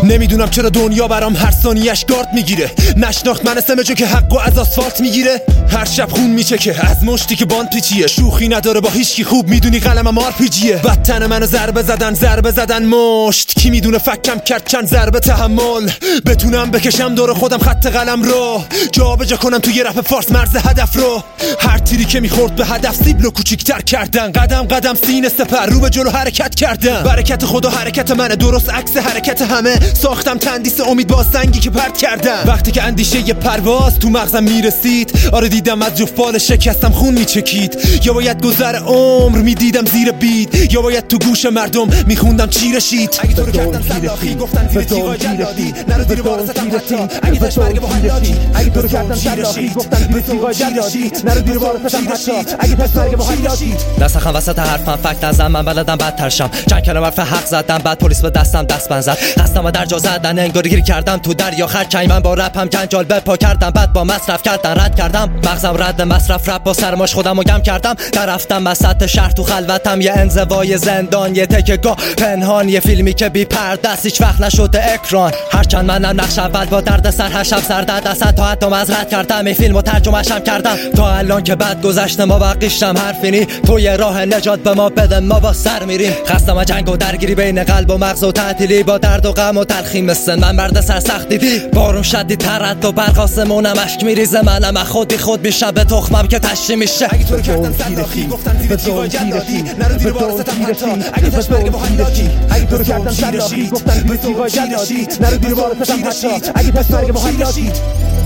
نمیدونم چرا دنیا برام هر ثانیه‌اش گارد میگیره. نشناخت من سمجو که حقو از آسفالت میگیره. هر شب خون میچکه از مشتی که باند پیچیه. شوخی نداره با هیچکی، خوب میدونی قلمم آرپیجیه. بدتن منو ضربه زدن مشت. کی میدونه فکم کرد چند ضربه تحمل. بتونم بکشم دور خودم خط قلم رو، جابجا کنم توی رپ فارس مرز هدف رو. هر تیری که میخورد به هدف سیبلو کوچیک‌تر کردن. قدم سینه سپر رو به جلو حرکت کردن. برکت خدا حرکت منه، درست عکس حرکت همه. ساختم تندیس امید با سنگی که پرت کردم. وقتی که اندیشه یه پرواز تو مغزم میرسید، آره دیدم از جفت بال شکستم خون میچکید. یا باید گذر عمر میدیدم زیر بید، یا باید تو گوش مردم میخوندم چی رشید. اگه تو رو کردن سلاخی گفتن زیر تیغای جلادی، نرو زیر وارثتم حتی اگه داشت مرگ با حلاجی. اگه تو رو کردن سلاخی گفتن زیر تیغای جلادی، نرو زیر وارثتم حتی اگه داشت مرگ با حلاجی. نسخن وسط حرفم فکت نزن، من بلدم بدتر شم. چند کلمه حرف حق زدم، بعد پلیس به دستم دستبند زد. قصدم در جا زدن، انگار گیر کردم تو دریا خرچنگ. من با رپم جنجال بپا کردم، بعد با مصرف کردن رد کردم. مغزم رد مصرف رپ با سرماش خودمو گم کردم. در رفتم وسط شهر تو خلوتم، یه انزوای زندان، یه تکه گاه پنهان. یه فیلمی که بی پرده است هیچ وقت نشده اکران. هرچند منم نقش اول با درد سر هر شب سر در دست، تا حتی مزرعت کردم این فیلمو ترجمه‌شم کردم. تا الان که بعد گذشته ما بقیشتم حرفینی، تو یه راه نجات به ما بده ما با سر میریم. خستم از جنگ و درگیری بین قلب و مغز و تعطیلی، با درد و غم و تلخی مثل من مرد سرسخت دیدی. بارون شدید ترد و برق آسمونم اشک میریزه، منم خود بی خود میشم به تخمم که تشی میشه. اگه تو رو کردن سلاخی گفتن زیر تیغای جلادی، نرو زیر وارثتم حتی اگه داشت مرگ با حلاجی. اگه تو رو کردن سلاخی گفتن زیر تیغای جلادی، نرو زیر وارثتم حتی اگه داشت مرگ با حلاجی.